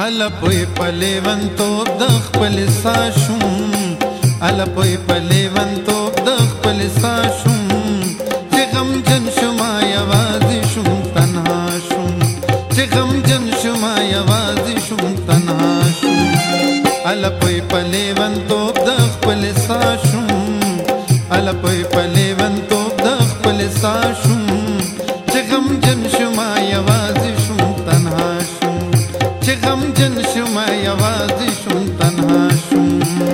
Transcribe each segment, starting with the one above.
الا پوی پلیون توب د خپل ساشوم الا پوی پلیون توب د خپل ساشوم چې غم جن شما یوازې شوم تنها شوم چې غم جن شما یوازې شوم تنها شوم الا پوی پلیون توب د خپل ساشوم الا پوی پلیون توب د خپل ساشوم چې غم جن شما یوازې شوم تنها شوم چې غم جن شما یوازې شوم تنها شوم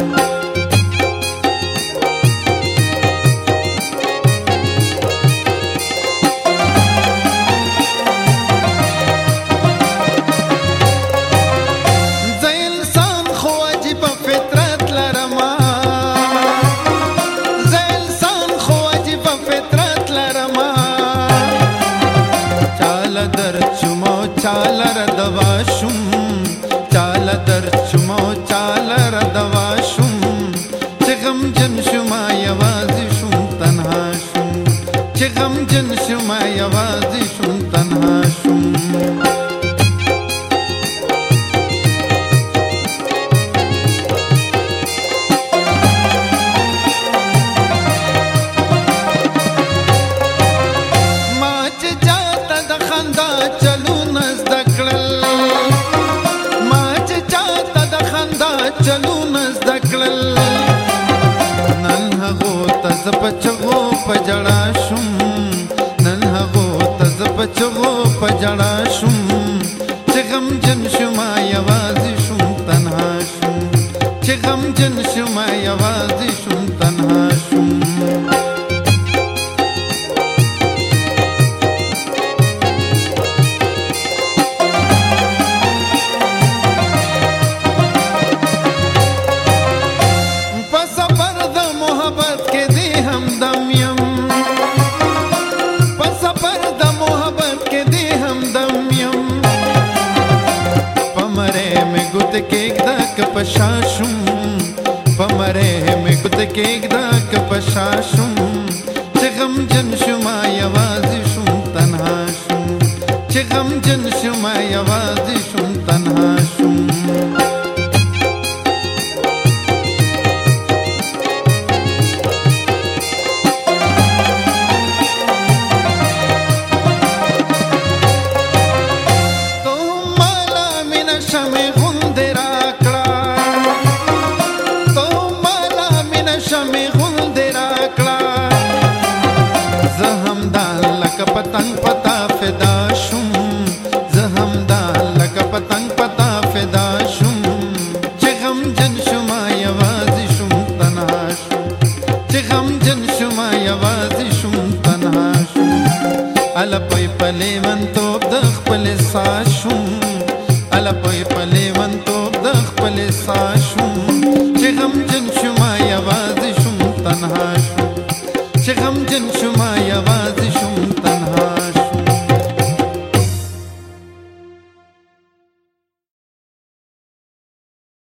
چاله ردوا شوم چاله درد شوم چاله ردوا شوم چې غم جن شوما یوازې شوم تنها شوم چې غم جن شوما یوازې شوم تنها شوم چلون زده کړل نن هغو ته زه په چغو په ژړا شوم نن هغو ته زه په چغو په ژړا شوم چې غمجن شوما یوازې شوم تنها شوم چې غمجن شوما یوازې شوم تنها شوم پشاشم پمره می ګد کېږدا که پشاشم چې غم جن شوما یوازې شوم تنها شوم چې غم جن شوما یوازې شوم تنها شوم پتنګ پتا فدا شوم زه هم دا لکه پتنګ پتا فدا شوم چې غم جن شوما یوازې شوم تنها شوم چې غم جن شوما یوازې شوم تنها شوم الا پوی پلیون توب د خپل ساشوم الا پوی پلیون توب د خپل ساشوم